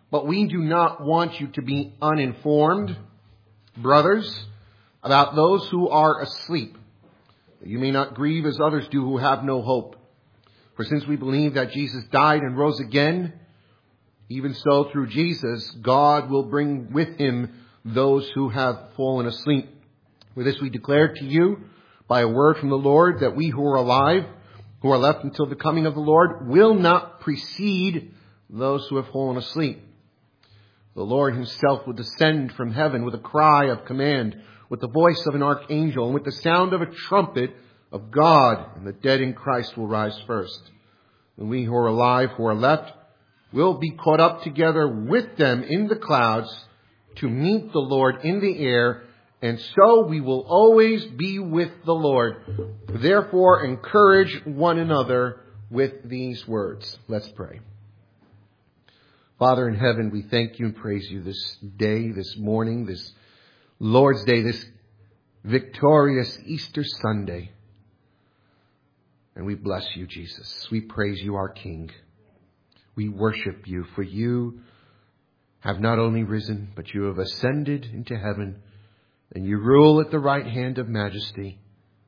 But we do not want you to be uninformed, brothers, about those who are asleep. You may not grieve as others do who have no hope. For since we believe that Jesus died and rose again, even so through Jesus, God will bring with him those who have fallen asleep. For this we declare to you by a word from the Lord, that we who are alive, who are left until the coming of the Lord, will not precede those who have fallen asleep. The Lord himself will descend from heaven with a cry of command, with the voice of an archangel, and with the sound of a trumpet of God, and the dead in Christ will rise first. And we who are alive, who are left, will be caught up together with them in the clouds to meet the Lord in the air, and so we will always be with the Lord. Therefore, encourage one another with these words. Let's pray. Father in heaven, we thank you and praise you this day, this morning, this Lord's Day, this victorious Easter Sunday. And we bless you, Jesus. We praise you, our King. We worship you, for you have not only risen, but you have ascended into heaven, and you rule at the right hand of majesty.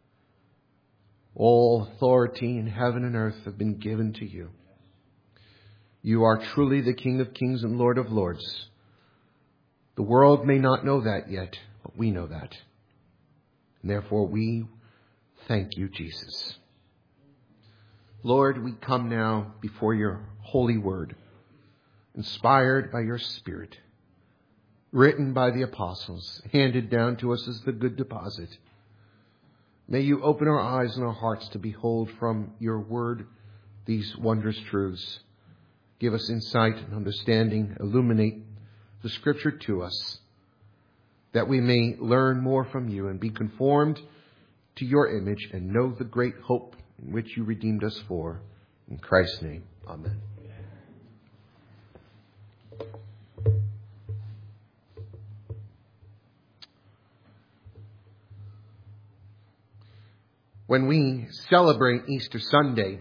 All authority in heaven and earth have been given to you. You are truly the King of kings and Lord of lords. The world may not know that yet, but we know that. And therefore we thank you, Jesus. Lord, we come now before your holy word, inspired by your Spirit, written by the apostles, handed down to us as the good deposit. May you open our eyes and our hearts to behold from your word these wondrous truths. Give us insight and understanding. Illuminate the Scripture to us, that we may learn more from you and be conformed to your image and know the great hope in which you redeemed us for. In Christ's name, amen. When we celebrate Easter Sunday,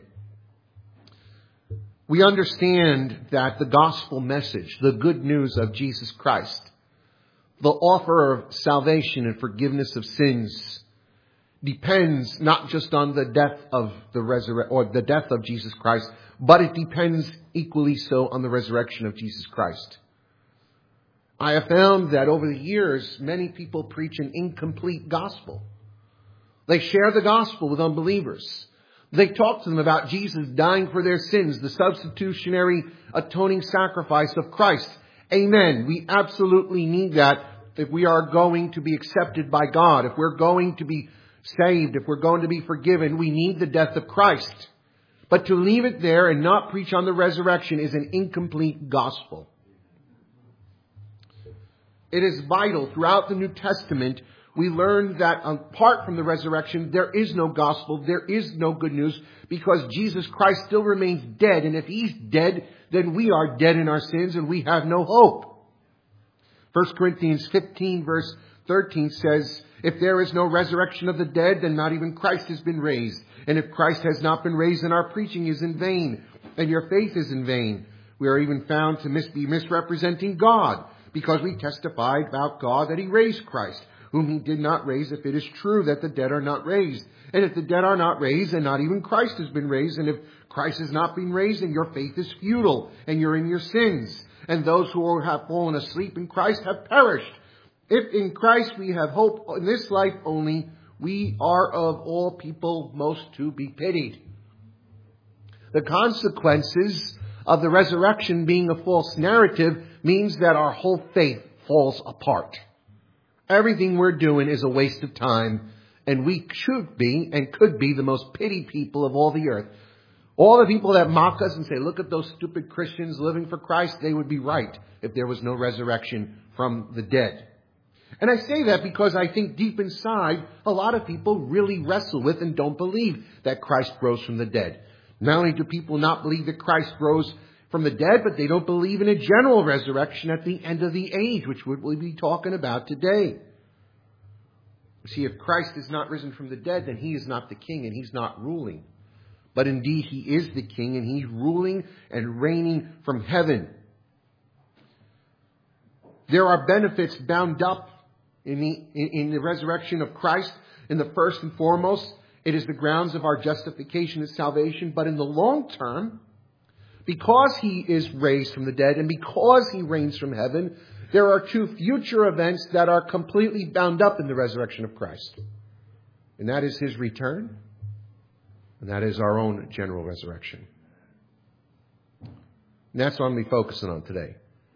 we understand that the gospel message, the good news of Jesus Christ, the offer of salvation and forgiveness of sins, depends not just on the death of the death of Jesus Christ, but it depends equally so on the resurrection of Jesus Christ. I have found that over the years, many people preach an incomplete gospel. They share the gospel with unbelievers. They talk to them about Jesus dying for their sins, the substitutionary atoning sacrifice of Christ. Amen. We absolutely need that if we are going to be accepted by God. If we're going to be saved, if we're going to be forgiven, we need the death of Christ. But to leave it there and not preach on the resurrection is an incomplete gospel. It is vital throughout the New Testament. We learn that apart from the resurrection, there is no gospel, there is no good news, because Jesus Christ still remains dead. And if he's dead, then we are dead in our sins and we have no hope. 1 Corinthians 15 verse 13 says, if there is no resurrection of the dead, then not even Christ has been raised. And if Christ has not been raised, then our preaching is in vain, and your faith is in vain. We are even found to be misrepresenting God, because we testified about God that he raised Christ, whom he did not raise, if it is true that the dead are not raised. And if the dead are not raised, then not even Christ has been raised. And if Christ has not been raised, then your faith is futile, and you're in your sins. And those who have fallen asleep in Christ have perished. If in Christ we have hope in this life only, we are of all people most to be pitied. The consequences of the resurrection being a false narrative means that our whole faith falls apart. Everything we're doing is a waste of time, and we should be and could be the most pitied people of all the earth. All the people that mock us and say, look at those stupid Christians living for Christ, they would be right if there was no resurrection from the dead. And I say that because I think deep inside, a lot of people really wrestle with and don't believe that Christ rose from the dead. Not only do people not believe that Christ rose from the dead, but they don't believe in a general resurrection at the end of the age, which we'll be talking about today. See, if Christ is not risen from the dead, then he is not the king and he's not ruling. But indeed, he is the king and he's ruling and reigning from heaven. There are benefits bound up in the resurrection of Christ. In the first and foremost, it is the grounds of our justification and salvation. But in the long term, because He is raised from the dead and because He reigns from heaven, there are two future events that are completely bound up in the resurrection of Christ. And that is His return, and that is our own general resurrection. And that's what I'm going to be focusing on today.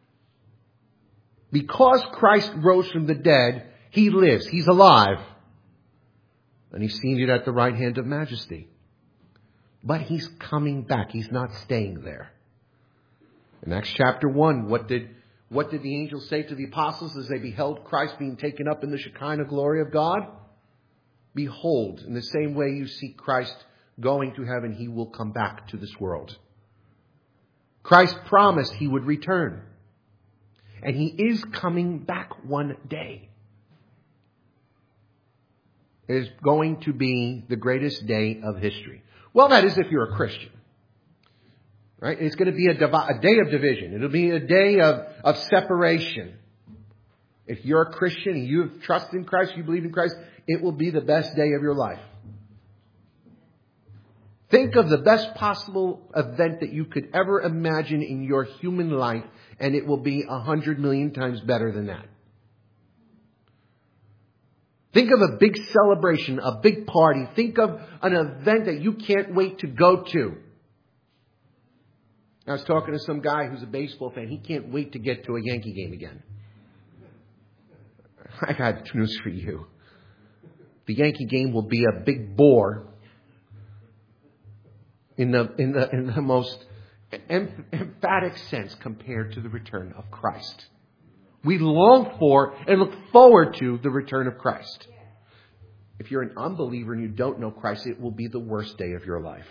Because Christ rose from the dead, He lives. He's alive. And He's seated at the right hand of majesty. But He's coming back. He's not staying there. In Acts chapter 1, what did the angels say to the apostles as they beheld Christ being taken up in the Shekinah glory of God? Behold, in the same way you see Christ going to heaven, He will come back to this world. Christ promised He would return. And He is coming back one day. It is going to be the greatest day of history. Well, that is if you're a Christian. Right? It's going to be a day of division. It'll be a day of separation. If you're a Christian and you have trust in Christ, you believe in Christ, it will be the best day of your life. Think of the best possible event that you could ever imagine in your human life, and it will be 100 million times better than that. Think of a big celebration, a big party. Think of an event that you can't wait to go to. I was talking to some guy who's a baseball fan. He can't wait to get to a Yankee game again. I got news for you. The Yankee game will be a big bore in the most emphatic sense compared to the return of Christ. We long for and look forward to the return of Christ. If you're an unbeliever and you don't know Christ, it will be the worst day of your life.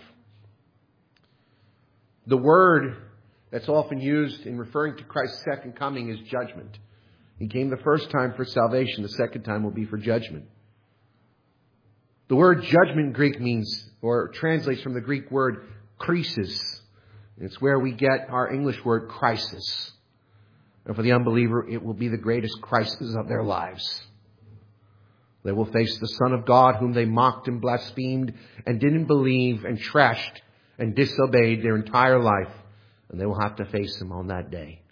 The word that's often used in referring to Christ's second coming is judgment. He came the first time for salvation. The second time will be for judgment. The word judgment in Greek means, or translates from the Greek word krisis. It's where we get our English word crisis. And for the unbeliever, it will be the greatest crisis of their lives. They will face the Son of God, whom they mocked and blasphemed and didn't believe and trashed and disobeyed their entire life. And they will have to face Him on that day.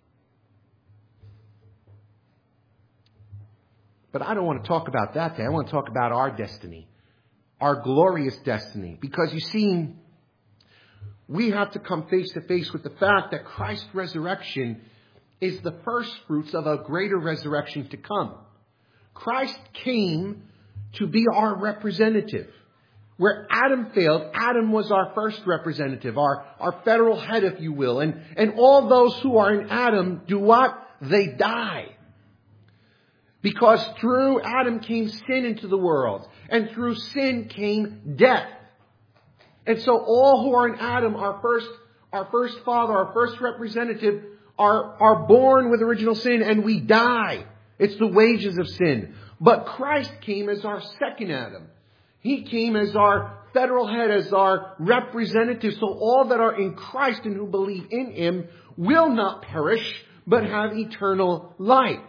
But I don't want to talk about that day. I want to talk about our destiny. Our glorious destiny. Because you see, we have to come face to face with the fact that Christ's resurrection is the first fruits of a greater resurrection to come. Christ came to be our representative. Where Adam failed, Adam was our first representative, our federal head, if you will. And all those who are in Adam do what? They die. Because through Adam came sin into the world. And through sin came death. And so all who are in Adam, our first father, our first representative, are born with original sin and we die. It's the wages of sin. But Christ came as our second Adam. He came as our federal head, as our representative. So all that are in Christ and who believe in Him will not perish, but have eternal life.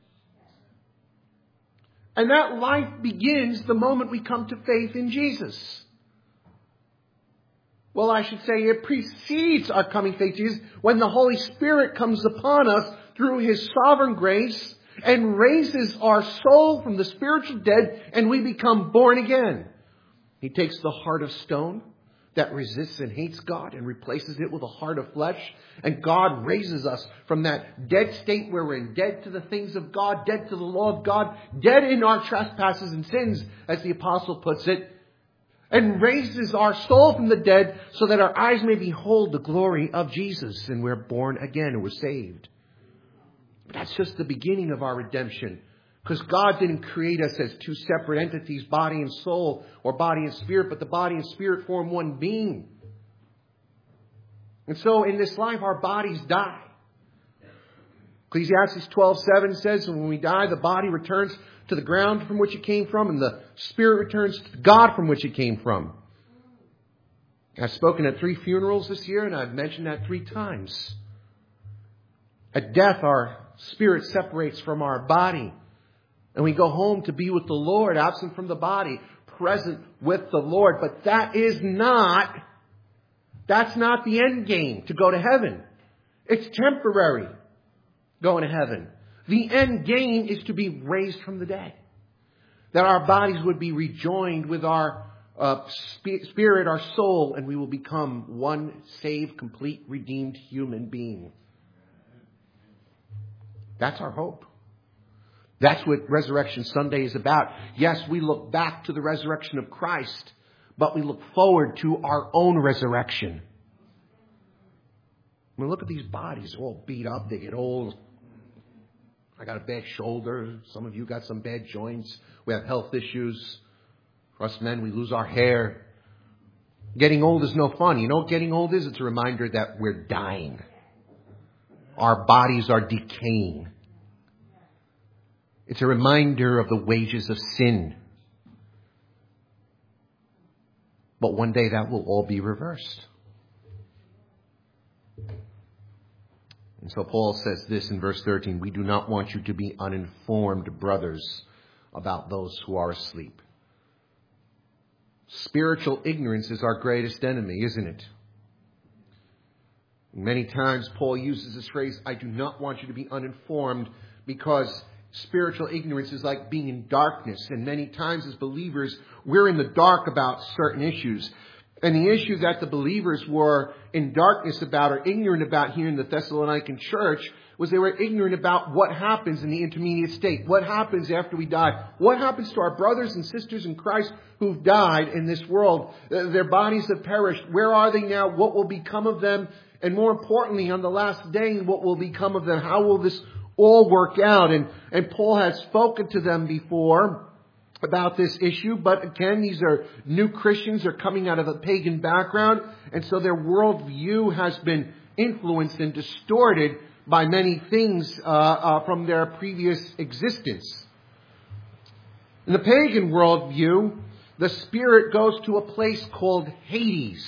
And that life begins the moment we come to faith in Jesus. Well, I should say it precedes our coming faith in Jesus when the Holy Spirit comes upon us through His sovereign grace and raises our soul from the spiritual dead and we become born again. He takes the heart of stone that resists and hates God and replaces it with a heart of flesh. And God raises us from that dead state where we're dead to the things of God, dead to the law of God, dead in our trespasses and sins, as the apostle puts it, and raises our soul from the dead so that our eyes may behold the glory of Jesus and we're born again and we're saved. But that's just the beginning of our redemption. Because God didn't create us as two separate entities, body and soul, or body and spirit, but the body and spirit form one being. And so in this life, our bodies die. Ecclesiastes 12:7 says, when we die, the body returns to the ground from which it came from, and the spirit returns to God from which it came from. I've spoken at 3 funerals this year, and I've mentioned that 3 times. At death, our spirit separates from our body. And we go home to be with the Lord, absent from the body, present with the Lord. But that's not the end game, to go to heaven. It's temporary, going to heaven. The end game is to be raised from the dead. That our bodies would be rejoined with our spirit, our soul, and we will become one saved, complete, redeemed human being. That's our hope. That's what Resurrection Sunday is about. Yes, we look back to the resurrection of Christ, but we look forward to our own resurrection. I mean, look at these bodies. They're all beat up. They get old. I got a bad shoulder. Some of you got some bad joints. We have health issues. For us men, we lose our hair. Getting old is no fun. You know what getting old is? It's a reminder that we're dying. Our bodies are decaying. It's a reminder of the wages of sin. But one day that will all be reversed. And so Paul says this in verse 13, we do not want you to be uninformed, brothers, about those who are asleep. Spiritual ignorance is our greatest enemy, isn't it? Many times Paul uses this phrase, I do not want you to be uninformed, because spiritual ignorance is like being in darkness. And many times as believers, we're in the dark about certain issues. And the issue that the believers were in darkness about or ignorant about here in the Thessalonican church was they were ignorant about what happens in the intermediate state. What happens after we die? What happens to our brothers and sisters in Christ who've died in this world? Their bodies have perished. Where are they now? What will become of them? And more importantly, on the last day, what will become of them? How will this all work out? And Paul has spoken to them before about this issue, but again, these are new Christians. They're coming out of a pagan background, and so their worldview has been influenced and distorted by many things from their previous existence. In the pagan worldview, the spirit goes to a place called Hades,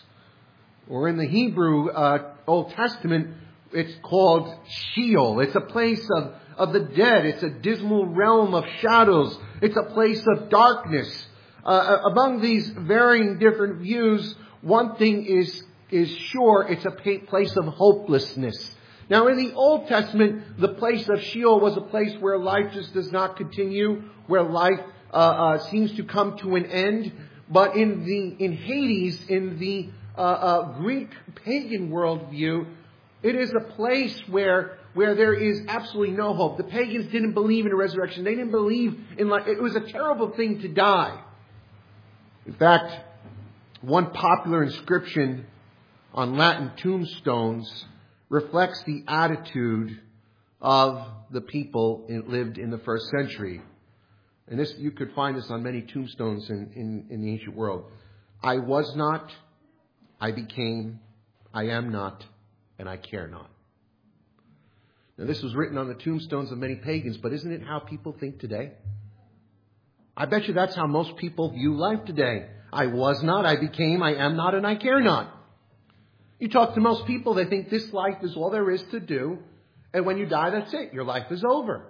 or in the Hebrew Old Testament, it's called Sheol. It's a place of the dead. It's a dismal realm of shadows. It's a place of darkness. Among these varying different views, one thing is sure, it's a place of hopelessness. Now, in the Old Testament, the place of Sheol was a place where life just does not continue, where life seems to come to an end. But in Hades, in the Greek pagan worldview, it is a place where there is absolutely no hope. The pagans didn't believe in a resurrection. They didn't believe in life. It was a terrible thing to die. In fact, one popular inscription on Latin tombstones reflects the attitude of the people that lived in the first century. And this, you could find this on many tombstones in the ancient world. I was not, I became, I am not, and I care not. Now, this was written on the tombstones of many pagans, but isn't it how people think today? I bet you that's how most people view life today. I was not, I became, I am not, and I care not. You talk to most people, they think this life is all there is to do, and when you die, that's it. Your life is over.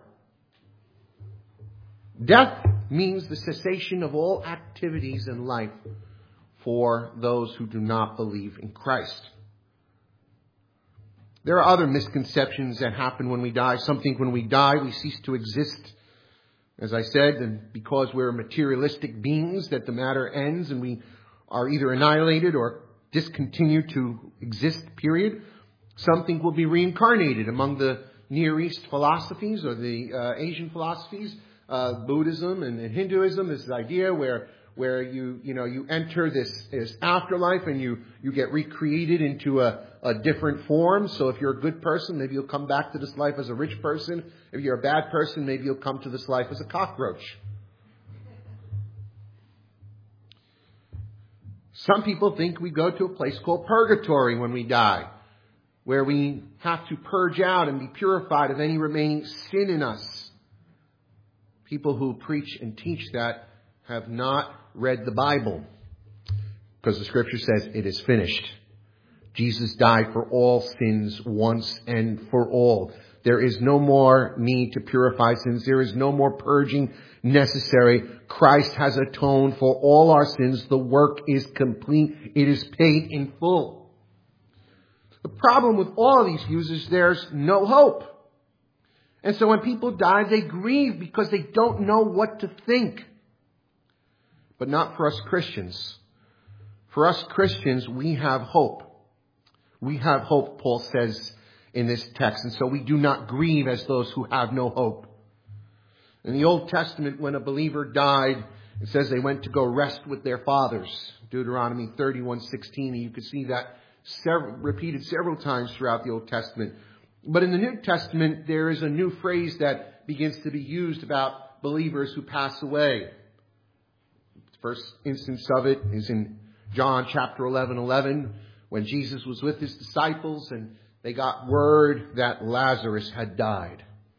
Death means the cessation of all activities in life for those who do not believe in Christ. There are other misconceptions that happen when we die. Some think when we die, we cease to exist. As I said, and because we're materialistic beings, that the matter ends and we are either annihilated or discontinue to exist, period. Some think we'll be reincarnated among the Near East philosophies or the Asian philosophies. Buddhism and Hinduism, this idea where you enter this afterlife and you get recreated into a different form. So if you're a good person, maybe you'll come back to this life as a rich person. If you're a bad person, maybe you'll come to this life as a cockroach. Some people think we go to a place called purgatory when we die, where we have to purge out and be purified of any remaining sin in us. People who preach and teach that have not read the Bible, because the Scripture says it is finished. Jesus died for all sins once and for all. There is no more need to purify sins. There is no more purging necessary. Christ has atoned for all our sins. The work is complete. It is paid in full. The problem with all of these views is there's no hope. And so when people die, they grieve because they don't know what to think. But not for us Christians. For us Christians, we have hope. We have hope, Paul says in this text. And so we do not grieve as those who have no hope. In the Old Testament, when a believer died, it says they went to go rest with their fathers. Deuteronomy 31:16. You can see that repeated several times throughout the Old Testament. But in the New Testament, there is a new phrase that begins to be used about believers who pass away. The first instance of it is in John chapter 11, when Jesus was with his disciples and they got word that Lazarus had died.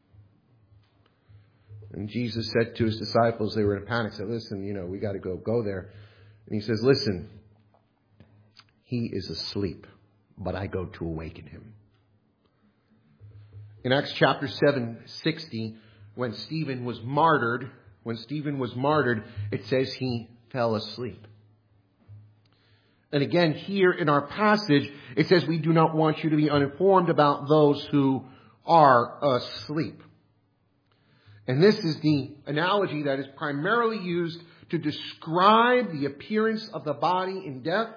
And Jesus said to his disciples, they were in a panic, said, listen, we got to go there. And he says, listen, he is asleep, but I go to awaken him. In Acts chapter 7:60, when Stephen was martyred, it says he fell asleep. And again, here in our passage, it says we do not want you to be uninformed about those who are asleep. And this is the analogy that is primarily used to describe the appearance of the body in death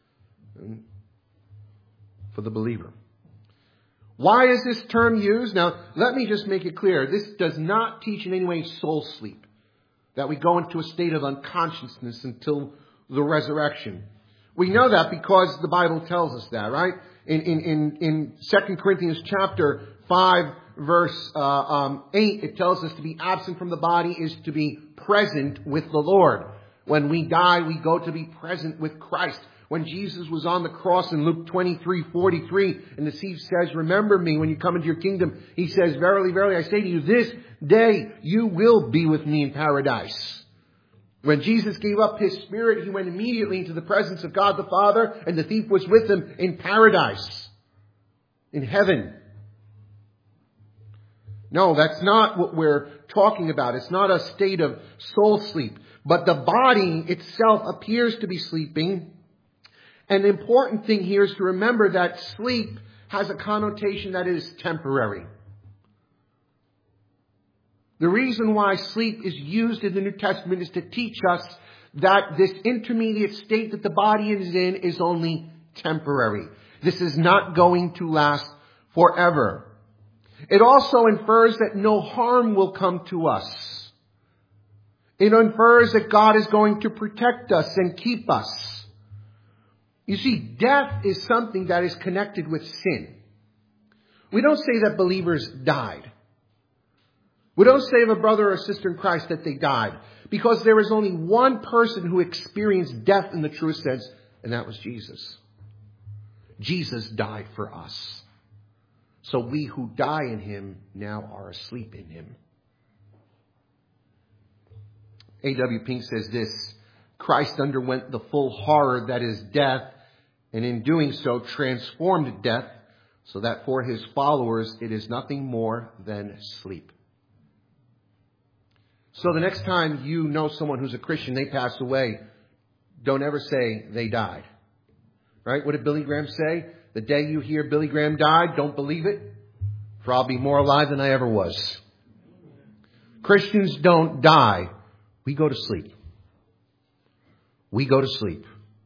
for the believer. Why is this term used? Now, let me just make it clear. This does not teach in any way soul sleep, that we go into a state of unconsciousness until the resurrection. We know that because the Bible tells us that, right? In 2 Corinthians chapter 5, verse 8, it tells us to be absent from the body is to be present with the Lord. When we die, we go to be present with Christ. When Jesus was on the cross in Luke 23:43, and the thief says, remember me when you come into your kingdom. He says, verily, verily, I say to you, this day you will be with me in paradise. When Jesus gave up his spirit, he went immediately into the presence of God the Father, and the thief was with him in paradise, in heaven. No, that's not what we're talking about. It's not a state of soul sleep. But the body itself appears to be sleeping. And the important thing here is to remember that sleep has a connotation that is temporary. The reason why sleep is used in the New Testament is to teach us that this intermediate state that the body is in is only temporary. This is not going to last forever. It also infers that no harm will come to us. It infers that God is going to protect us and keep us. You see, death is something that is connected with sin. We don't say that believers died. We don't say of a brother or sister in Christ that they died, because there is only one person who experienced death in the truest sense, and that was Jesus. Jesus died for us. So we who die in him now are asleep in him. A.W. Pink says this: Christ underwent the full horror that is death, and in doing so transformed death, so that for his followers it is nothing more than sleep. So the next time you know someone who's a Christian, they pass away, don't ever say they died. Right? What did Billy Graham say? The day you hear Billy Graham died, don't believe it, for I'll be more alive than I ever was. Christians don't die. We go to sleep. We go to sleep.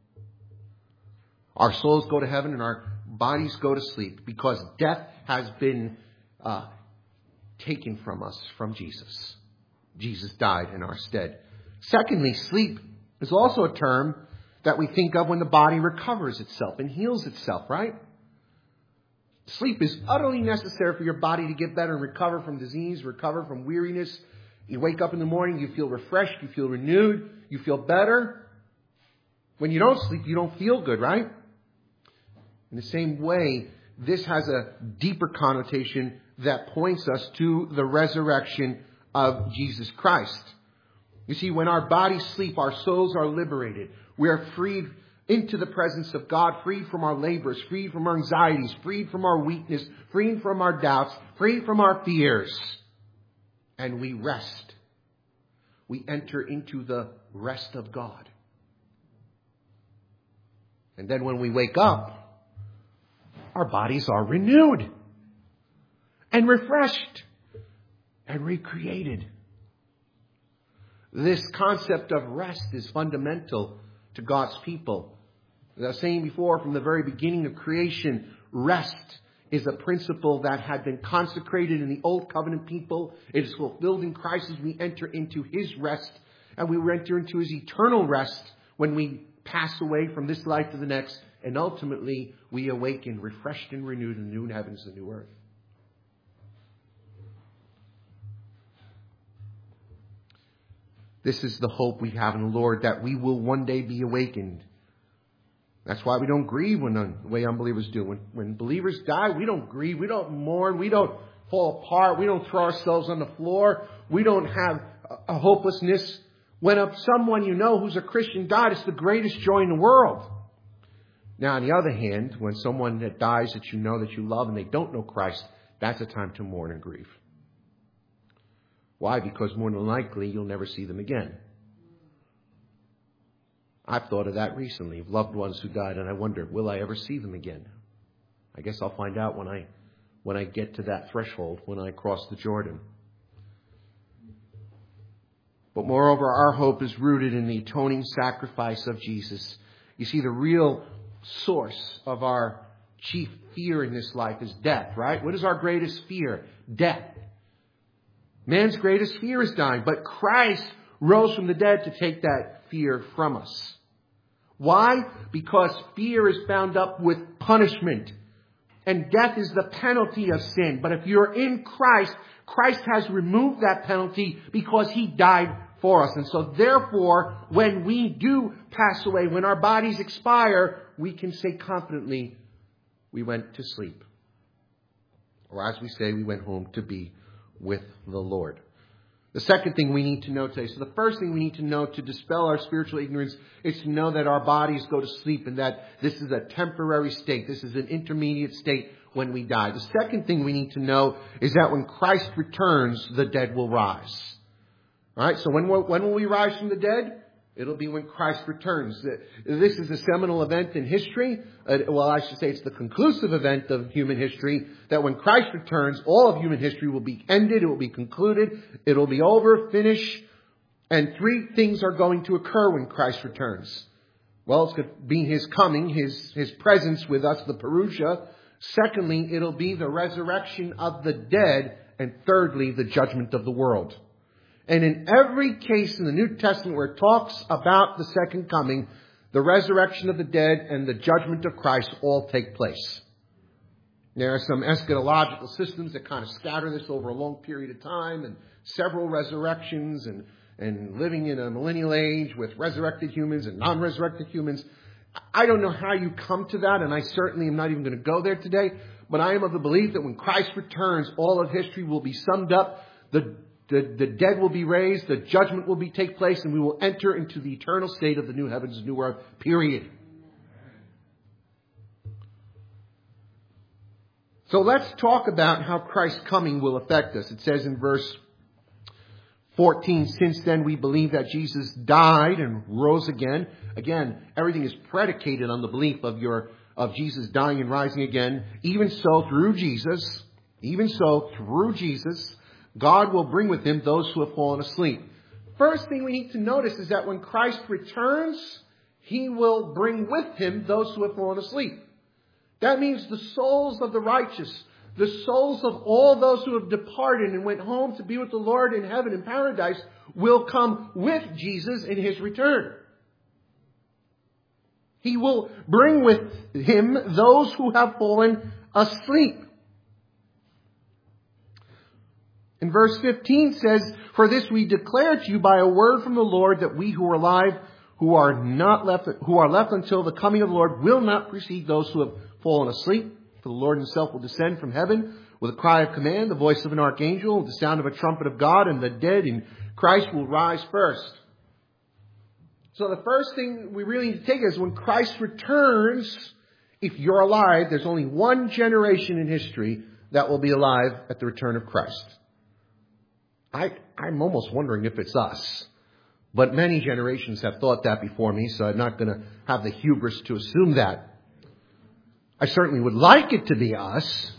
Our souls go to heaven and our bodies go to sleep because death has been taken from us, from Jesus. Jesus died in our stead. Secondly, sleep is also a term that we think of when the body recovers itself and heals itself, right? Sleep is utterly necessary for your body to get better and recover from disease, recover from weariness. You wake up in the morning, you feel refreshed, you feel renewed, you feel better. When you don't sleep, you don't feel good, right? In the same way, this has a deeper connotation that points us to the resurrection of Jesus Christ. You see, when our bodies sleep, our souls are liberated. We are freed into the presence of God, freed from our labors, freed from our anxieties, freed from our weakness, freed from our doubts, freed from our fears. And we rest. We enter into the rest of God. And then when we wake up, our bodies are renewed and refreshed and recreated. This concept of rest is fundamental to God's people. As I was saying before, from the very beginning of creation, rest is a principle that had been consecrated in the Old Covenant people. It is fulfilled in Christ as we enter into His rest, and we enter into His eternal rest when we pass away from this life to the next, and ultimately we awaken refreshed and renewed in the new heavens and new earth. This is the hope we have in the Lord, that we will one day be awakened. That's why we don't grieve the way unbelievers do. When believers die, we don't grieve, we don't mourn, we don't fall apart, we don't throw ourselves on the floor, we don't have a hopelessness. When someone you know who's a Christian died, it's the greatest joy in the world. Now, on the other hand, when someone that dies that you know, that you love, and they don't know Christ, that's a time to mourn and grieve. Why? Because more than likely, you'll never see them again. I've thought of that recently, of loved ones who died, and I wonder, will I ever see them again? I guess I'll find out when I get to that threshold, when I cross the Jordan. But moreover, our hope is rooted in the atoning sacrifice of Jesus. You see, the real source of our chief fear in this life is death, right? What is our greatest fear? Death. Man's greatest fear is dying, but Christ rose from the dead to take that fear from us. Why? Because fear is bound up with punishment, and death is the penalty of sin. But if you're in Christ, Christ has removed that penalty because He died for us. And so therefore, when we do pass away, when our bodies expire, we can say confidently, we went to sleep. Or as we say, we went home to be with the Lord. The second thing we need to know today, so the first thing we need to know to dispel our spiritual ignorance is to know that our bodies go to sleep and that this is a temporary state. This is an intermediate state when we die. The second thing we need to know is that when Christ returns, the dead will rise. All right, so when will we rise from the dead? It'll be when Christ returns. This is a seminal event in history. Well, I should say it's the conclusive event of human history, that when Christ returns, all of human history will be ended. It will be concluded. It'll be over, finished. And three things are going to occur when Christ returns. Well, it's going to be His coming, His presence with us, the Parousia. Secondly, it'll be the resurrection of the dead. And thirdly, the judgment of the world. And in every case in the New Testament where it talks about the second coming, the resurrection of the dead and the judgment of Christ all take place. There are some eschatological systems that kind of scatter this over a long period of time, and several resurrections, and living in a millennial age with resurrected humans and non-resurrected humans. I don't know how you come to that, and I certainly am not even going to go there today, but I am of the belief that when Christ returns, all of history will be summed up. The dead will be raised, the judgment will take place, and we will enter into the eternal state of the new heavens and new earth, period. So let's talk about how Christ's coming will affect us. It says in verse 14, since then we believe that Jesus died and rose again. Again, everything is predicated on the belief of Jesus dying and rising again. Even so, through Jesus, God will bring with Him those who have fallen asleep. First thing we need to notice is that when Christ returns, He will bring with Him those who have fallen asleep. That means the souls of the righteous, the souls of all those who have departed and went home to be with the Lord in heaven in paradise, will come with Jesus in His return. He will bring with Him those who have fallen asleep. In verse 15 says, for this we declare to you by a word from the Lord, that we who are alive, who are left until the coming of the Lord, will not precede those who have fallen asleep. For the Lord Himself will descend from heaven with a cry of command, the voice of an archangel, with the sound of a trumpet of God, and the dead in Christ will rise first. So the first thing we really need to take is when Christ returns, if you're alive, there's only one generation in history that will be alive at the return of Christ. I'm almost wondering if it's us. But many generations have thought that before me, so I'm not going to have the hubris to assume that. I certainly would like it to be us.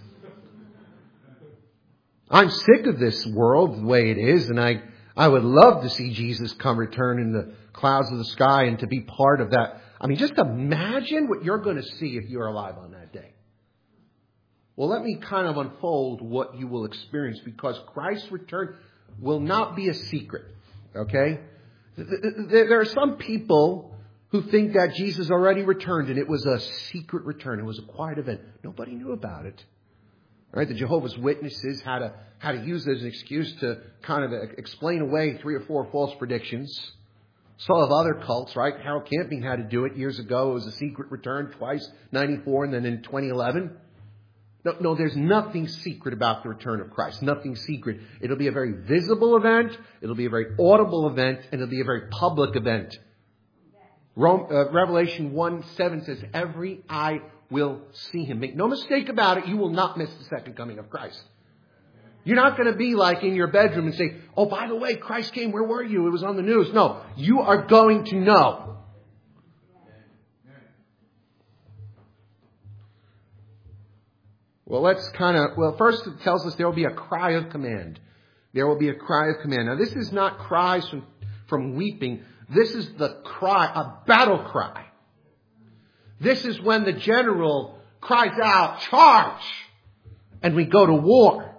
I'm sick of this world the way it is, and I would love to see Jesus come return in the clouds of the sky and to be part of that. I mean, just imagine what you're going to see if you're alive on that day. Well, let me kind of unfold what you will experience, because Christ's return will not be a secret. Okay? There are some people who think that Jesus already returned and it was a secret return. It was a quiet event. Nobody knew about it. Right? The Jehovah's Witnesses had to use it as an excuse to kind of explain away 3 or 4 false predictions. So have other cults, right? Harold Camping had to do it years ago. It was a secret return twice, 94 and then in 2011. No, there's nothing secret about the return of Christ. Nothing secret. It'll be a very visible event. It'll be a very audible event. And it'll be a very public event. Revelation 1:7 says, every eye will see him. Make no mistake about it. You will not miss the second coming of Christ. You're not going to be like in your bedroom and say, oh, by the way, Christ came. Where were you? It was on the news. No, you are going to know. Well, first it tells us there will be a cry of command. There will be a cry of command. Now, this is not cries from weeping. This is the cry, a battle cry. This is when the general cries out, charge! And we go to war.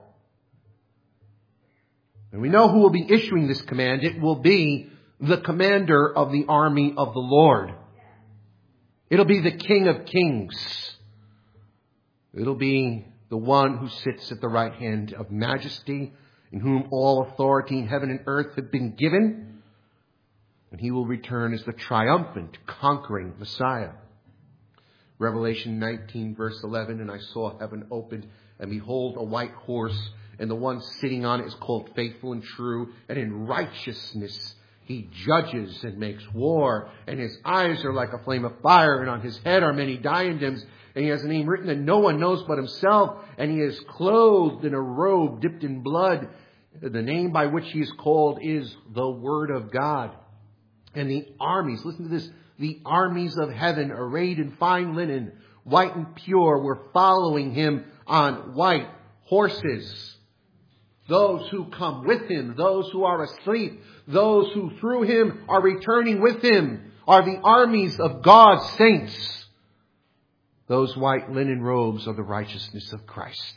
And we know who will be issuing this command. It will be the commander of the army of the Lord. It'll be the King of Kings. It'll be the one who sits at the right hand of majesty, in whom all authority in heaven and earth have been given. And he will return as the triumphant, conquering Messiah. Revelation 19, verse 11, and I saw heaven opened, and behold, a white horse, and the one sitting on it is called Faithful and True, and in righteousness he judges and makes war, and his eyes are like a flame of fire, and on his head are many diadems, and he has a name written that no one knows but himself, and he is clothed in a robe dipped in blood. The name by which he is called is the Word of God. And the armies, listen to this, the armies of heaven, arrayed in fine linen, white and pure, were following him on white horses. Those who come with him, those who are asleep, those who through him are returning with him, are the armies of God's saints. Those white linen robes are the righteousness of Christ.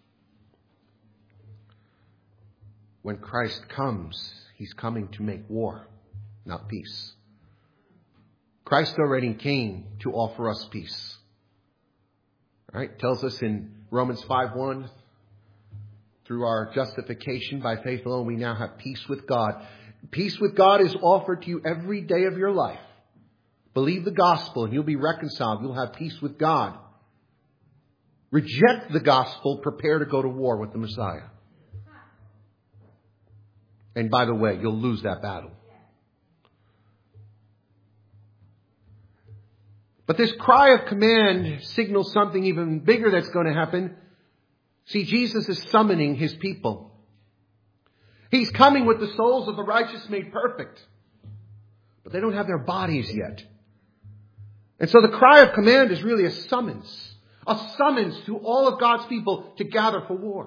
When Christ comes, he's coming to make war, not peace. Christ already came to offer us peace. All right, tells us in Romans 5:1, through our justification by faith alone, we now have peace with God. Peace with God is offered to you every day of your life. Believe the gospel and you'll be reconciled. You'll have peace with God. Reject the gospel, prepare to go to war with the Messiah. And by the way, you'll lose that battle. But this cry of command signals something even bigger that's going to happen. See, Jesus is summoning his people. He's coming with the souls of the righteous made perfect. But they don't have their bodies yet. And so the cry of command is really a summons to all of God's people to gather for war.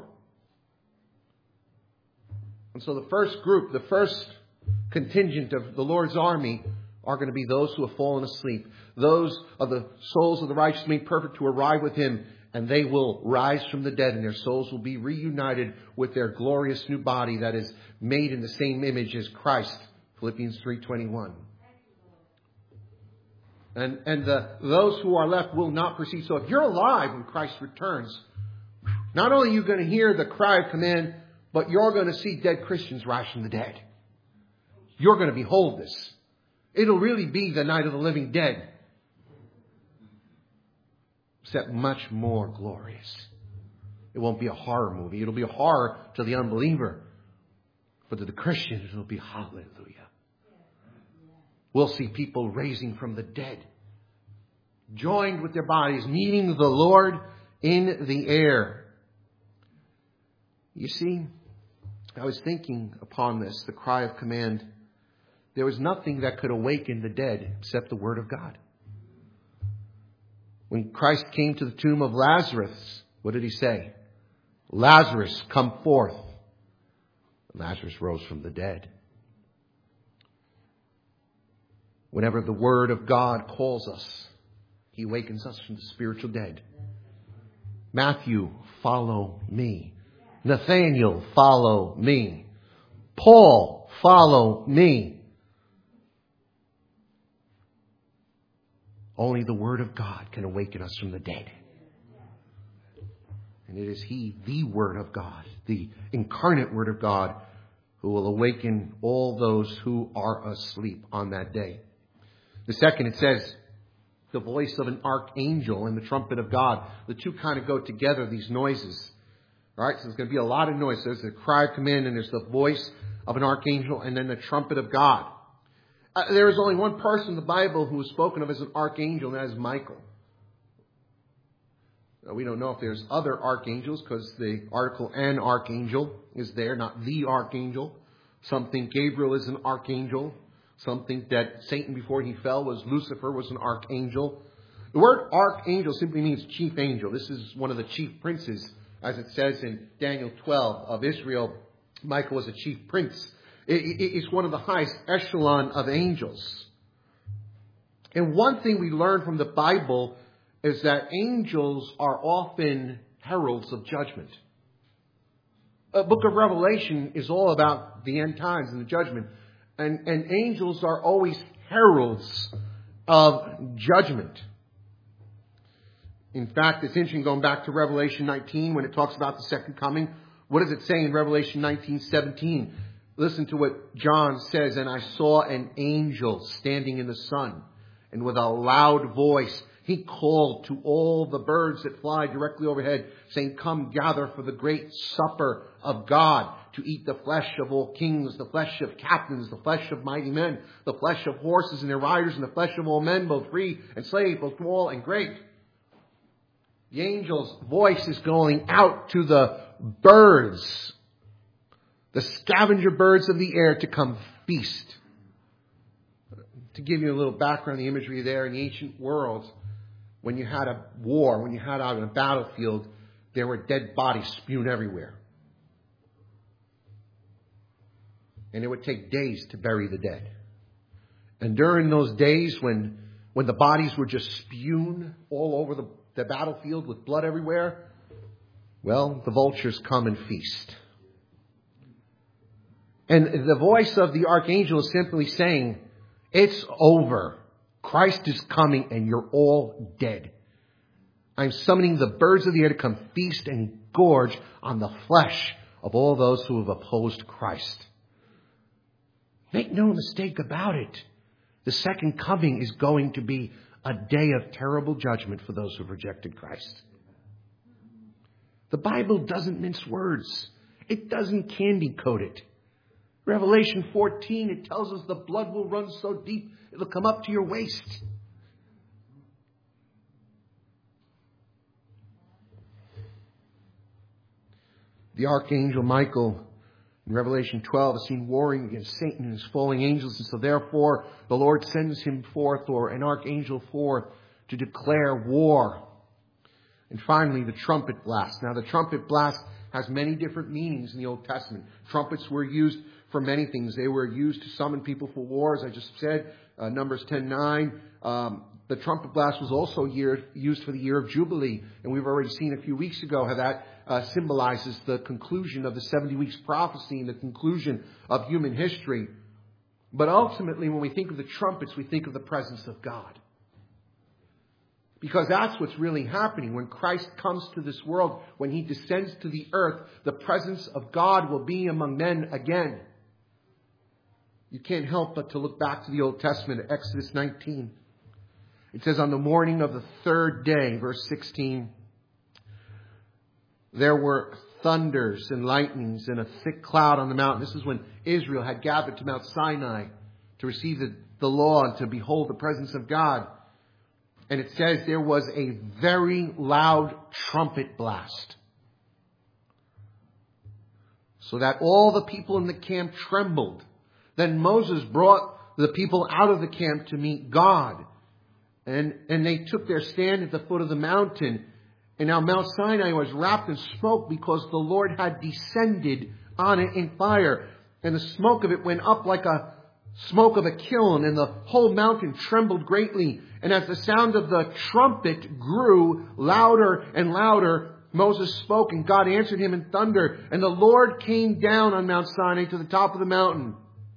And so the first group, the first contingent of the Lord's army are going to be those who have fallen asleep. Those are the souls of the righteous made perfect who arrive with him, and they will rise from the dead, and their souls will be reunited with their glorious new body that is made in the same image as Christ. Philippians 3:21. And those who are left will not proceed. So if you're alive when Christ returns, not only are you going to hear the cry of command, but you're going to see dead Christians rise from the dead. You're going to behold this. It'll really be the night of the living dead. Except much more glorious. It won't be a horror movie. It'll be a horror to the unbeliever. But to the Christian, it'll be hallelujah. We'll see people raising from the dead, joined with their bodies, meeting the Lord in the air. You see, I was thinking upon this, the cry of command. There was nothing that could awaken the dead except the Word of God. When Christ came to the tomb of Lazarus, what did he say? Lazarus, come forth. Lazarus rose from the dead. Whenever the Word of God calls us, He awakens us from the spiritual dead. Matthew, follow me. Nathaniel, follow me. Paul, follow me. Only the Word of God can awaken us from the dead. And it is He, the Word of God, the incarnate Word of God, who will awaken all those who are asleep on that day. The second, it says, the voice of an archangel and the trumpet of God. The two kind of go together, these noises. All right, so there's going to be a lot of noise. There's the cry of command, and there's the voice of an archangel, and then the trumpet of God. There is only one person in the Bible who is spoken of as an archangel, and that is Michael. We don't know if there's other archangels, because the article "an archangel" is there, not the archangel. Some think Gabriel is an archangel. Some think that Satan, before he fell, Lucifer was an archangel. The word archangel simply means chief angel. This is one of the chief princes, as it says in Daniel 12 of Israel. Michael was a chief prince. It's one of the highest echelon of angels. And one thing we learn from the Bible is that angels are often heralds of judgment. The book of Revelation is all about the end times and the judgment. And angels are always heralds of judgment. In fact, it's interesting going back to Revelation 19 when it talks about the second coming. What does it say in Revelation 19:17? Listen to what John says. And I saw an angel standing in the sun, and with a loud voice he called to all the birds that fly directly overhead, saying, come gather for the great supper of God, to eat the flesh of all kings, the flesh of captains, the flesh of mighty men, the flesh of horses and their riders, and the flesh of all men, both free and slave, both small and great. The angel's voice is going out to the birds, the scavenger birds of the air, to come feast. To give you a little background, the imagery there, in the ancient world, when you had a war, when you had out on a battlefield, there were dead bodies spewed everywhere. And it would take days to bury the dead. And during those days when the bodies were just spewed all over the battlefield with blood everywhere, well, the vultures come and feast. And the voice of the archangel is simply saying, it's over. Christ is coming and you're all dead. I'm summoning the birds of the air to come feast and gorge on the flesh of all those who have opposed Christ. Make no mistake about it. The second coming is going to be a day of terrible judgment for those who have rejected Christ. The Bible doesn't mince words. It doesn't candy coat it. Revelation 14, it tells us the blood will run so deep, it'll come up to your waist. The archangel Michael in Revelation 12 is seen warring against Satan and his fallen angels. And so therefore, the Lord sends him forth, or an archangel forth, to declare war. And finally, the trumpet blast. Now, the trumpet blast has many different meanings in the Old Testament. Trumpets were used for many things. They were used to summon people for war, as I just said, Numbers 10:9. The trumpet blast was also used for the year of Jubilee. And we've already seen a few weeks ago how that symbolizes the conclusion of the 70 weeks prophecy and the conclusion of human history. But ultimately, when we think of the trumpets, we think of the presence of God. Because that's what's really happening. When Christ comes to this world, when he descends to the earth, the presence of God will be among men again. You can't help but to look back to the Old Testament, Exodus 19. It says, on the morning of the third day, verse 16, there were thunders and lightnings and a thick cloud on the mountain. This is when Israel had gathered to Mount Sinai to receive the the law and to behold the presence of God. And it says there was a very loud trumpet blast, so that all the people in the camp trembled. Then Moses brought the people out of the camp to meet God. And they took their stand at the foot of the mountain. And now Mount Sinai was wrapped in smoke because the Lord had descended on it in fire. And the smoke of it went up like a smoke of a kiln, and the whole mountain trembled greatly. And as the sound of the trumpet grew louder and louder, Moses spoke, and God answered him in thunder. And the Lord came down on Mount Sinai to the top of the mountain.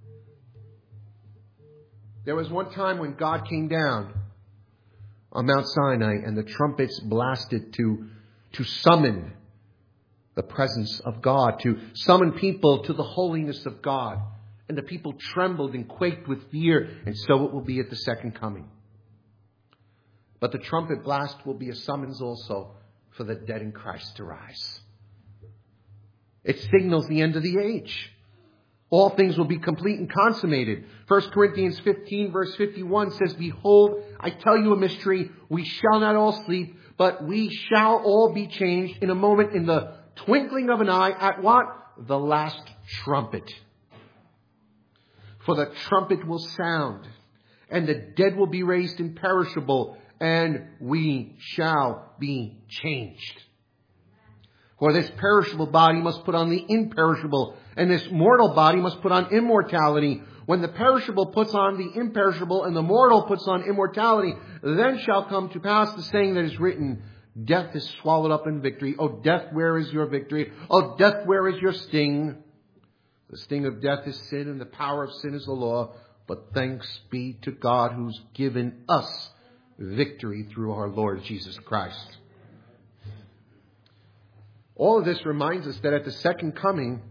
There was one time when God came down on Mount Sinai, and the trumpets blasted to summon the presence of God, to summon people to the holiness of God. And the people trembled and quaked with fear, and so it will be at the second coming. But the trumpet blast will be a summons also for the dead in Christ to rise. It signals the end of the age. All things will be complete and consummated. 1 Corinthians 15 verse 51 says, "Behold, I tell you a mystery. We shall not all sleep, but we shall all be changed in a moment, in the twinkling of an eye." At what? The last trumpet. For the trumpet will sound, and the dead will be raised imperishable, and we shall be changed. For this perishable body must put on the imperishable, and this mortal body must put on immortality. When the perishable puts on the imperishable, and the mortal puts on immortality, then shall come to pass the saying that is written, "Death is swallowed up in victory. O death, where is your victory? O death, where is your sting? The sting of death is sin, and the power of sin is the law. But thanks be to God who's given us victory through our Lord Jesus Christ." All of this reminds us that at the second coming,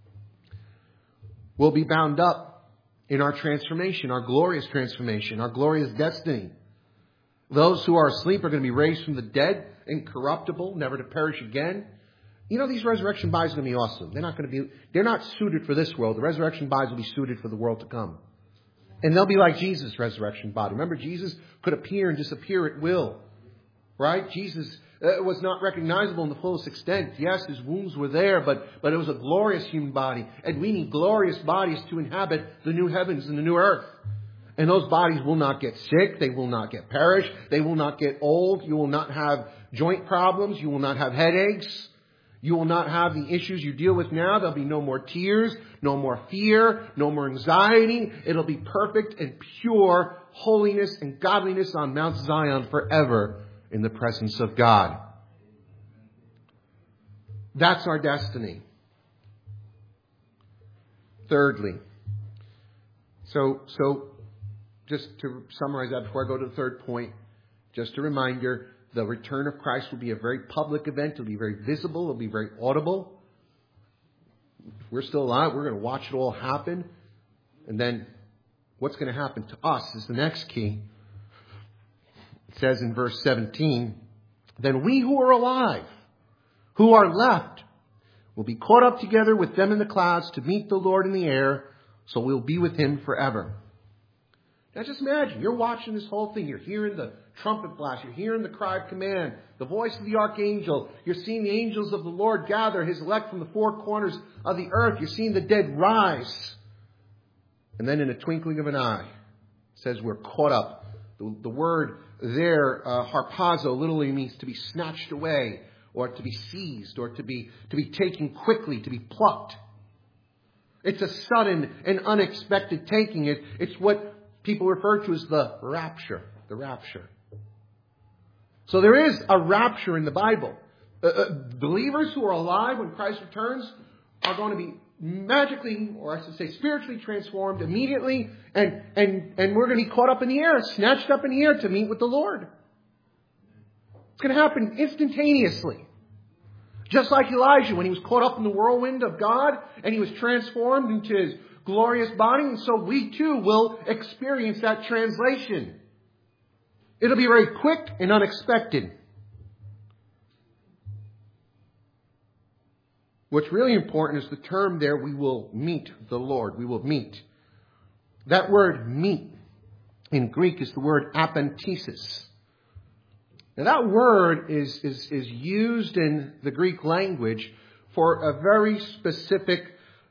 we'll be bound up in our transformation, our glorious transformation, our glorious destiny. Those who are asleep are going to be raised from the dead, incorruptible, never to perish again. You know, these resurrection bodies are going to be awesome. They're not suited for this world. The resurrection bodies will be suited for the world to come. And they'll be like Jesus' resurrection body. Remember, Jesus could appear and disappear at will. Right? Jesus was not recognizable in the fullest extent. Yes, his wounds were there, but it was a glorious human body. And we need glorious bodies to inhabit the new heavens and the new earth. And those bodies will not get sick. They will not get perish. They will not get old. You will not have joint problems. You will not have headaches. You will not have the issues you deal with now. There'll be no more tears, no more fear, no more anxiety. It'll be perfect and pure holiness and godliness on Mount Zion forever in the presence of God. That's our destiny. Thirdly, so just to summarize that before I go to the third point, just a reminder, the return of Christ will be a very public event. It'll be very visible. It'll be very audible. If we're still alive, we're going to watch it all happen. And then what's going to happen to us is the next key. It says in verse 17, "Then we who are alive, who are left, will be caught up together with them in the clouds to meet the Lord in the air. So we'll be with him forever." Now just imagine, you're watching this whole thing. You're hearing the trumpet blast. You're hearing the cry of command, the voice of the archangel. You're seeing the angels of the Lord gather his elect from the four corners of the earth. You're seeing the dead rise. And then in a twinkling of an eye, it says we're caught up. The word there, harpazo, literally means to be snatched away, or to be seized, or to be taken quickly, to be plucked. It's a sudden and unexpected taking. It's what people refer to as the rapture. The rapture. So there is a rapture in the Bible. Believers who are alive when Christ returns are going to be magically, or I should say spiritually transformed immediately, and we're going to be caught up in the air, snatched up in the air to meet with the Lord. It's going to happen instantaneously. Just like Elijah when he was caught up in the whirlwind of God and he was transformed into his glorious body, and so we too will experience that translation. It'll be very quick and unexpected. What's really important is the term there, we will meet the Lord. We will meet. That word meet in Greek is the word apantesis. Now that word is used in the Greek language for a very specific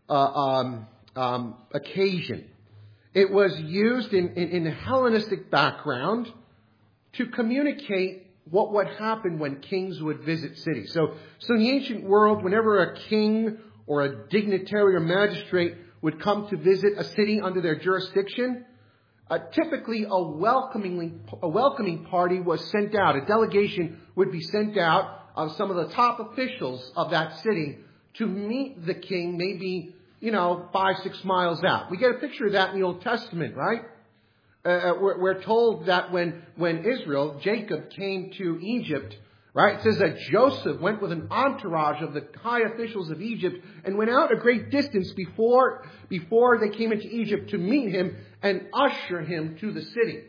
occasion. It was used in the Hellenistic background to communicate what would happen when kings would visit cities. So in the ancient world, whenever a king or a dignitary or magistrate would come to visit a city under their jurisdiction, typically a welcoming party was sent out. A delegation would be sent out of some of the top officials of that city to meet the king, maybe 5-6 miles out. We get a picture of that in the Old Testament, right? We're told that when Israel, Jacob, came to Egypt, right, it says that Joseph went with an entourage of the high officials of Egypt and went out a great distance before they came into Egypt to meet him and usher him to the city.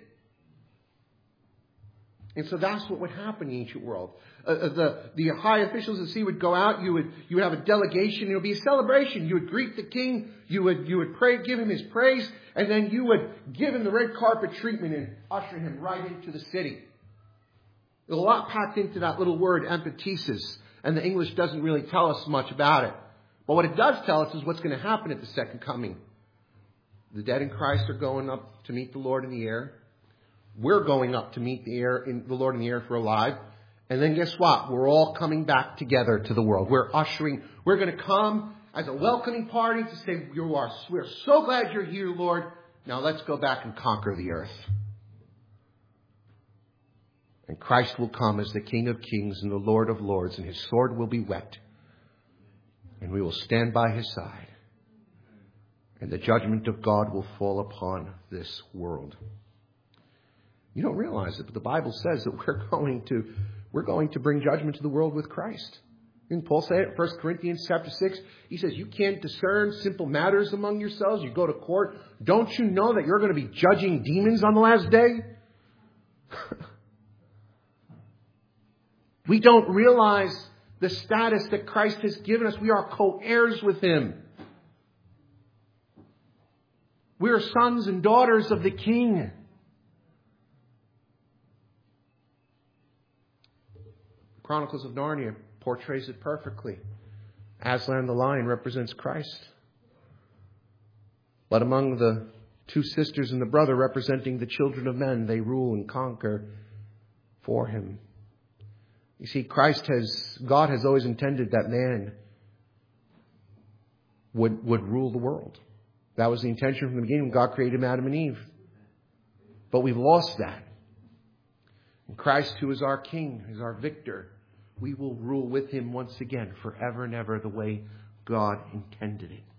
And so that's what would happen in the ancient world. The high officials of the city would go out. You would have a delegation. It would be a celebration. You would greet the king. You would pray, give him his praise, and then you would give him the red carpet treatment and usher him right into the city. There's a lot packed into that little word, apantesis, and the English doesn't really tell us much about it. But what it does tell us is what's going to happen at the second coming. The dead in Christ are going up to meet the Lord in the air. We're going up to meet the Lord in the air if we're alive. And then guess what? We're all coming back together to the world. We're going to come as a welcoming party to say, we're so glad you're here, Lord. Now let's go back and conquer the earth. And Christ will come as the King of Kings and the Lord of Lords, and his sword will be whet. And we will stand by his side. And the judgment of God will fall upon this world. You don't realize it, but the Bible says that we're going to bring judgment to the world with Christ. Didn't Paul say it in 1 Corinthians chapter 6? He says, you can't discern simple matters among yourselves. You go to court. Don't you know that you're going to be judging demons on the last day? We don't realize the status that Christ has given us. We are co-heirs with him. We are sons and daughters of the King. Chronicles of Narnia portrays it perfectly. Aslan the lion represents Christ. But among the two sisters and the brother representing the children of men, they rule and conquer for him. You see, God has always intended that man would rule the world. That was the intention from the beginning when God created Adam and Eve. But we've lost that. And Christ, who is our King, is our victor, we will rule with him once again forever and ever the way God intended it.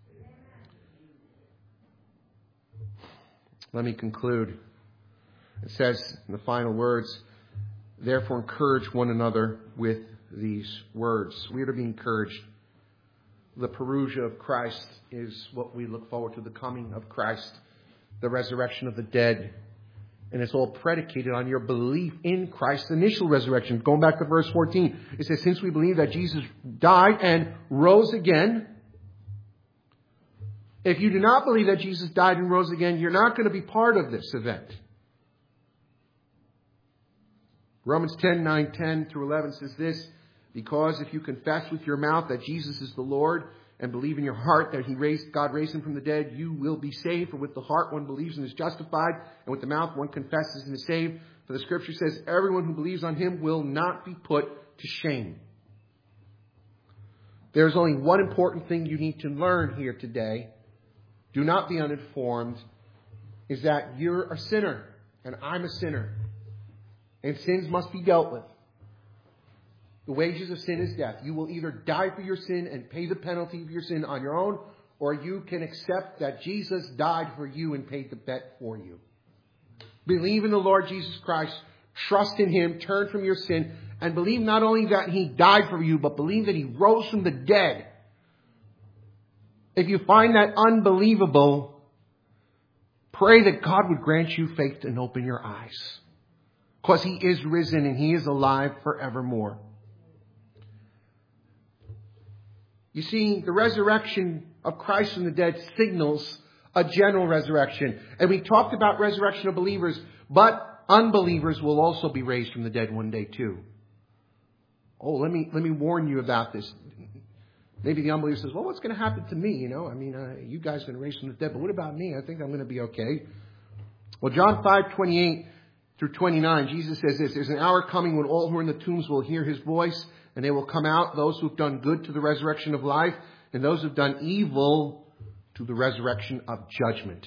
Let me conclude. It says in the final words, therefore encourage one another with these words. We are to be encouraged. The parousia of Christ is what we look forward to, the coming of Christ, the resurrection of the dead. And it's all predicated on your belief in Christ's initial resurrection. Going back to verse 14, it says, since we believe that Jesus died and rose again, if you do not believe that Jesus died and rose again, you're not going to be part of this event. Romans 10:9-10-11 says this, because if you confess with your mouth that Jesus is the Lord and believe in your heart that God raised him from the dead, you will be saved. For with the heart one believes and is justified, and with the mouth one confesses and is saved. For the scripture says, everyone who believes on him will not be put to shame. There's only one important thing you need to learn here today. Do not be uninformed. Is that you're a sinner and I'm a sinner. And sins must be dealt with. The wages of sin is death. You will either die for your sin and pay the penalty of your sin on your own, or you can accept that Jesus died for you and paid the debt for you. Believe in the Lord Jesus Christ. Trust in him. Turn from your sin. And believe not only that he died for you, but believe that he rose from the dead. If you find that unbelievable, pray that God would grant you faith and open your eyes. Because he is risen and he is alive forevermore. You see, the resurrection of Christ from the dead signals a general resurrection. And we talked about resurrection of believers, but unbelievers will also be raised from the dead one day too. Oh, let me warn you about this. Maybe the unbeliever says, well, what's going to happen to me? You guys are going to raise from the dead, but what about me? I think I'm going to be okay. Well, John 5:28 through 29, Jesus says this: there's an hour coming when all who are in the tombs will hear his voice, and they will come out, those who've done good to the resurrection of life, and those who've done evil to the resurrection of judgment.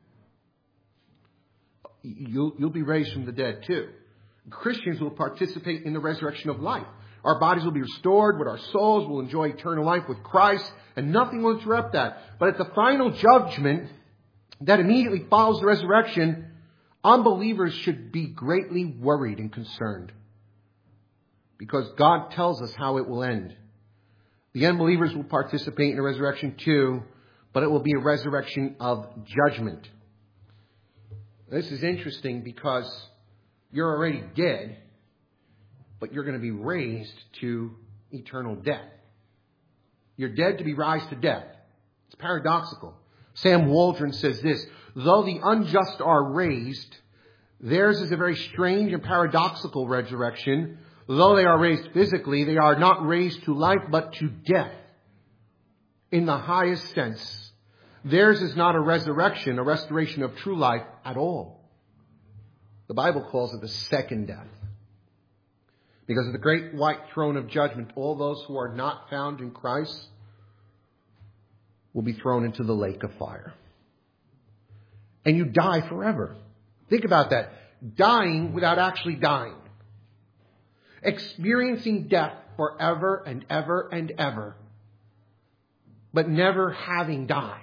You'll be raised from the dead too. Christians will participate in the resurrection of life. Our bodies will be restored, but our souls will enjoy eternal life with Christ, and nothing will interrupt that. But at the final judgment that immediately follows the resurrection, unbelievers should be greatly worried and concerned, because God tells us how it will end. The unbelievers will participate in the resurrection too, but it will be a resurrection of judgment. This is interesting because you're already dead, but you're going to be raised to eternal death. You're dead to be raised to death. It's paradoxical. Sam Waldron says this: though the unjust are raised, theirs is a very strange and paradoxical resurrection. Though they are raised physically, they are not raised to life, but to death in the highest sense. Theirs is not a resurrection, a restoration of true life at all. The Bible calls it the second death. Because of the great white throne of judgment, all those who are not found in Christ will be thrown into the lake of fire. And you die forever. Think about that. Dying without actually dying. Experiencing death forever and ever and ever, but never having died.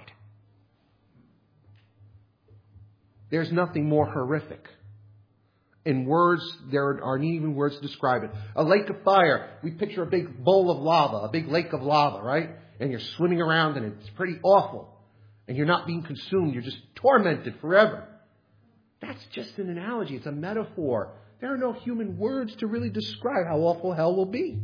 There's nothing more horrific. In words, there aren't even words to describe it. A lake of fire. We picture a big bowl of lava, a big lake of lava, right? And you're swimming around and it's pretty awful. And you're not being consumed. You're just tormented forever. That's just an analogy. It's a metaphor. There are no human words to really describe how awful hell will be.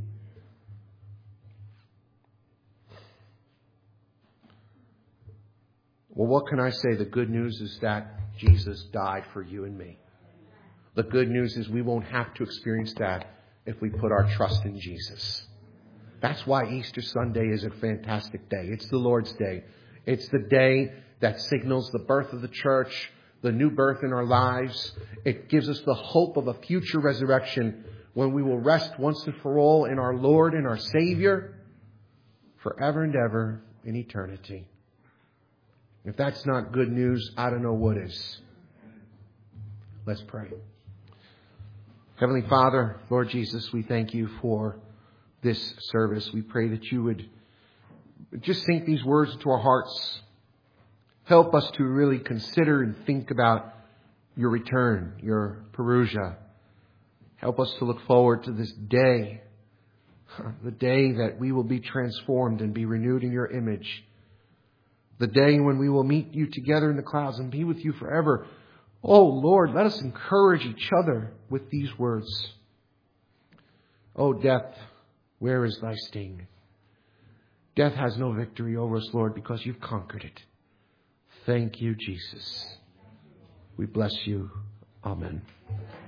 Well, what can I say? The good news is that Jesus died for you and me. The good news is we won't have to experience that if we put our trust in Jesus. That's why Easter Sunday is a fantastic day. It's the Lord's Day. It's the day that signals the birth of the church, the new birth in our lives. It gives us the hope of a future resurrection when we will rest once and for all in our Lord and our Savior forever and ever in eternity. If that's not good news, I don't know what is. Let's pray. Heavenly Father, Lord Jesus, we thank you for this service. We pray that you would just sink these words into our hearts. Help us to really consider and think about your return, your parousia. Help us to look forward to this day, the day that we will be transformed and be renewed in your image. The day when we will meet you together in the clouds and be with you forever. Oh, Lord, let us encourage each other with these words. Oh, death, where is thy sting? Death has no victory over us, Lord, because you've conquered it. Thank you, Jesus. We bless you. Amen.